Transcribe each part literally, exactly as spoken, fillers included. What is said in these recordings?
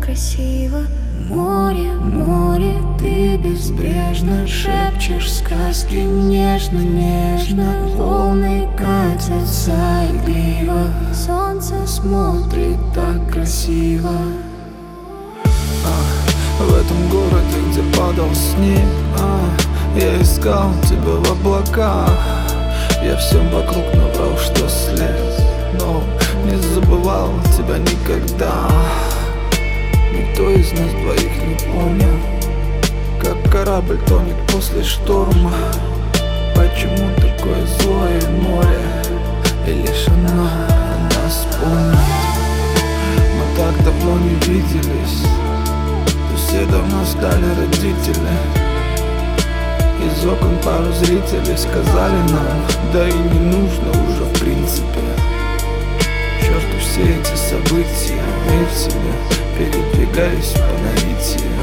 красиво. Море, море, ты безбрежно шепчешь сказки нежно-нежно. Волны катятся игриво, солнце смотрит так красиво. а, В этом городе, где падал снег, а, я искал тебя в облаках. Я всем вокруг наврал, что слез, но не забывал тебя никогда. Никто из нас двоих не понял, как корабль тонет после шторма. Почему такое злое море, и лишь оно нас помнит. Мы так давно не виделись, все давно стали родители. Из окон пару зрителей сказали нам, да и не нужно уже в принципе. Черту все эти события, верь в себя, передвигаюсь по наитию.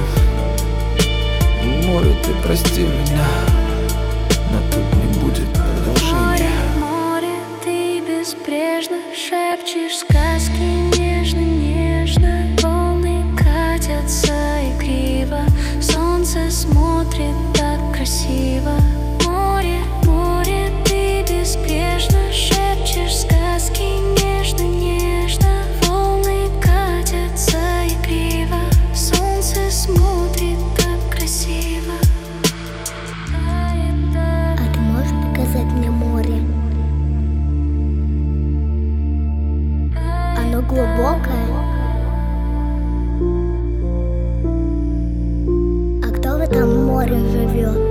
Море, ты прости меня, но тут не будет продолжения. Море, море, ты безбрежно шепчешь сказки нежно-нежно. Волны катятся игриво, солнце смотрит так красиво. Море, море, ты безбрежно шепчешь сказки нежно-нежно. Волны катятся игриво, солнце смотрит так красиво. А ты можешь показать мне море? Оно глубокое. А кто в этом море живет?